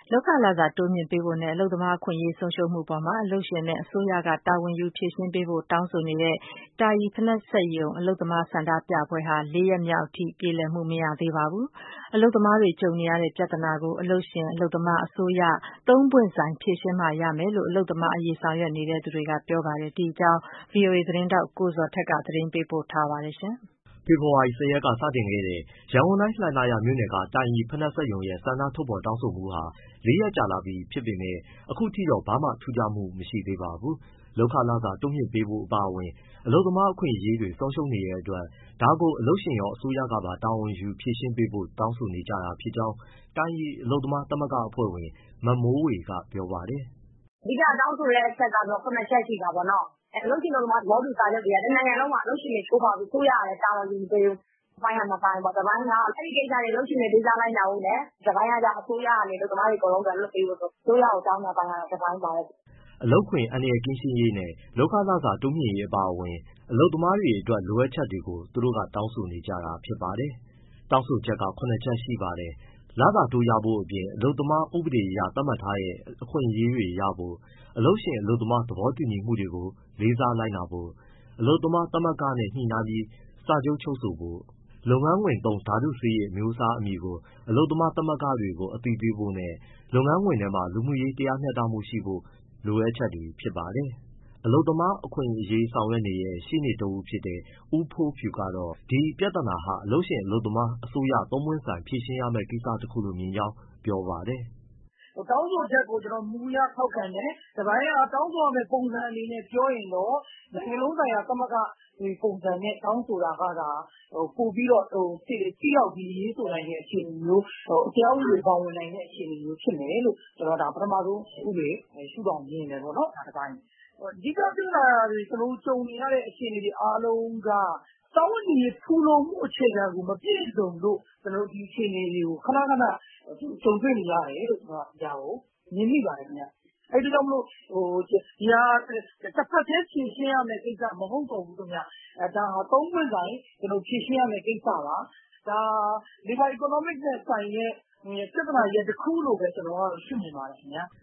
လုပ်ခလစာတိုးမြှင့်ပေးဖို့နဲ့အလုပ်သမားအခွင့်အရေးဆုံးရှုံးမှုအပေါ်အလုပ်ရှင်နဲ့အစိုးရကတာဝန်ယူဖြေရှင်းပေးဖို့တောင်းဆိုနေတဲ့ တာရီဖိနပ်စက်ရုံအလုပ်သမားဆန္ဒပြပွဲဟာ 4 ရက်မြောက်အထိပြေလည်မှုမရသေးပါဘူး။ အလုပ်သမားတွေကြုံနေရတဲ့ပြဿနာကိုအလုပ်ရှင်၊အလုပ်သမား၊အစိုးရ သုံးပွင့်ဆိုင်ဖြေရှင်းမှရမယ်လို့အလုပ်သမားအရေးဆောင်ရွက်နေသူတွေကပြောပါတယ်။ ဒီအကြောင်း VOA သတင်းထောက်ကိုဇော်ထက်ကသတင်းပေးပို့ထားပါတယ်။ဖေဖော်ဝါရီ 10 ရက်ကစတင်ခဲ့တဲ့ ရန်ကုန်တိုင်းလှိုင်သာယာမြို့နယ်က တာရီဖိနပ်စက်ရုံရဲ့ဆန္ဒထုတ်ဖော်တောင်းဆိုမှုဟာ 4 ရက်ကြာလာပြီဖြစ်ပေမဲ့ အခုထိတော့ဘာမှထူးခြားမှုမရှိသေးပါဘူး။ လုပ်ခလစာတိုးမြှင့်ပေးဖို့အပါအဝင် အလုပ်သမားအခွင့်အရေးတွေဆုံးရှုံးနေတဲ့အတွက် ဒါကိုအလုပ်ရှင်ရောအစိုးရကပါတာဝန်ယူဖြေရှင်းပေးဖို့တောင်းဆိုနေကြတာဖြစ်ကြောင်း တိုင်းရင်းအလုပ်သမားသမဂ္ဂအဖွဲ့ဝင် မမိုးဝေကပြောပါတယ်။ “အဓိကတောင်းဆိုတဲ့အချက်ကတော့ ၇ ချက်ရှိတာပေါ့နော်။ အလုပ်ရှင်အလုပ်သမားသဘောတူစာချုပ်တွေက တနိုင်ငံလုံးမှာအလုပ်ရှင်တွေချိုးဖောက်ပြီး အစိုးရကလည်းတာဝန်ယူမပေးဘူး။ တပိုင်းက နှစ်ပိုင်းပေါ့။ တပိုင်းကအဲဒီကိစ္စတွေအလုပ်ရှင်တွေလေးစားလိုက်နာဖို့နဲ့ တပိုင်းကကျအစိုးရကနေအလုပ်သမားတွေအကုန်လုံးအတွက်လုပ်ပေးဖို့ဆို အစိုးရကိုတောင်းတဲ့အပိုင်းကတော့တပိုင်းပါတယ်။ ” အလုပ်ခွင်အန္တရာယ်ကင်းရှင်းရေးနဲ့ လုပ်ခလစာတိုးမြှင့်ရေးအပါအဝင် အလုပ်သမားတွေအတွက်လိုအပ်ချက်တွေကို သူတို့ကတောင်းဆိုနေကြတာဖြစ်ပါတယ်။ တောင်းဆိုချက်က ၇ ချက်ရှိပါတယ်။ လစာတိုးရဖို့အပြင် အလုပ်သမားဥပဒေအရသတ်မှတ်ထားတဲ့အခွင့်အရေးတွေရဖို့၊ အလုပ်ရှင်၊ အလုပ်သမားသဘောတူညီမှုတွေကို လေးစားလိုက်နာဖို့၊ အလုပ်သမားသမဂ္ဂနဲ့ညှိနှိုင်းပြီးစာချုပ်ချုပ်ဆိုဖို့၊ လုပ်ငန်းခွင်သုံးဓာတုဆေးအမျိုးအစားအမည်ကို အလုပ်သမားသမဂ္ဂတွေကိုအသိပေးဖို့နဲ့ လုပ်ငန်းခွင်ထဲမှာလူမှုရေးတရားမျှတမှုရှိဖို့ လိုအပ်ချက်တွေဖြစ်ပါတယ်။ အလုပ်သမားအခွင့်အရေးဆောင်ရွက်နေတဲ့ရှေ့နေတဦးဖြစ်တဲ့ ဦးဖိုးဖြူကတော့ ဒီပြဿနာဟာ အလုပ်ရှင်၊ အလုပ်သမား၊ အစိုးရ သုံးပွင့်ဆိုင်ဖြေရှင်းရမယ့်ကိစ္စတခုလို့မြင်ကြောင်းပြောပါတယ်။ “တောင်းဆိုချက်ကိုမူအရထောက်ခံတယ်။ တပိုင်းကတောင်းဆိုရမယ့်ပုံစံအနေနဲ့ပြောရင်တော့ နိုင်ငံလုံးဆိုင်ရာသမဂ္ဂပုံစံနဲ့တောင်းဆိုတာကပိုပြီးတော့ထိရောက်ပြီးရေးဆိုနိုင်တဲ့အခြေအနေမျိုး တရားဥပဒေဘောင်ဝင်နိုင်တဲ့အခြေအနေမျိုးဖြစ်မယ်လို့ ပထမဆုံးဥပဒေရှုထောင့်မြင်တယ်ပေါ့နော်။ ဒါတပိုင်း။ အဓိကပြဿနာတွေကြုံနေရတဲ့အခြေအနေတွေအားလုံးက စားဝတ်နေရေးဖူလုံမှုအခြေခံကိုမပြည့်စုံလို့ဒီအခြေအနေတွေကိုခဏခဏကြုံတွေ့နေရတယ်လို့ဒါကိုမြင်မိပါတယ်ခင်ဗျ။ အဲဒီအတွက်ကြောင့်မို့ဒီဟာတဖက်တည်းဖြေရှင်းရမယ့်ကိစ္စမဟုတ်တော့ဘူးခင်ဗျ။ ဒါဟာသုံးပွင့်ဆိုင်ဖြေရှင်းရမယ့်ကိစ္စပါ။ ဒါ Labor Economics နဲ့ဆိုင်တဲ့ပြဿနာရပ်တခုလို့ပဲကျနော်ကတော့ရှုမြင်ပါတယ်ခင်ဗျာ။ ”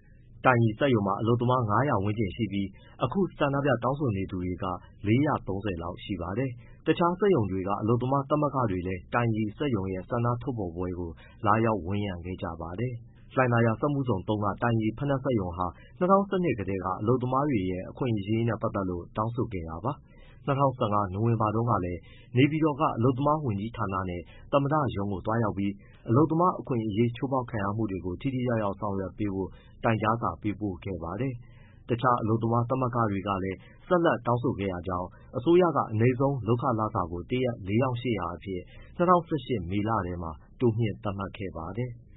တာရီစက်ရုံမှာအလုပ်သမား 500 ဝန်းကျင်ရှိပြီး အခုဆန္ဒပြတောင်းဆိုနေသူတွေက 430 လောက်ရှိပါတယ်။ တခြားစက်ရုံတွေက အလုပ်သမားသမဂ္ဂတွေလည်း တာရီစက်ရုံရဲ့ဆန္ဒထုတ်ဖော်ပွဲကို လာရောက်ဝန်းရံခဲ့ကြပါတယ်။ လှိုင်သာယာစက်မှုဇုန် က တာရီဖိနပ်စက်ရုံဟာ ၂၀၁၂ ကတည်းကအလုပ်သမားတွေရဲ့အခွင့်အရေးနဲ့ပတ်သက်လို့တောင်းဆိုခဲ့တာပါ။ ၂၀၁၅ နိုဝင်ဘာတုန်းကလည်း နေပြည်တော်ကအလုပ်သမားဝန်ကြီးဌာနနဲ့ သမ္မတရုံးကိုသွားရောက်ပြီး အလုပ်သမားအခွင့်အရေးချိုးဖောက်ခံရမှုတွေကို ထိထိရောက်ရောက်ဆောင်ရွက်ပေးဖို့ တိုင်ကြားစာပေးပို့ခဲ့ပါတယ်။ တခြားအလုပ်သမားသမဂ္ဂတွေကလည်း ဆက်လက်တောင်းဆိုခဲ့တာကြောင့် အစိုးရကအနိမ့်ဆုံးလုပ်ခလစာကို တရက် ၄,၈၀၀ အဖြစ် ၂၀၁၈ မေလထဲမှာတိုးမြှင့်သတ်မှတ်ခဲ့ပါတယ်။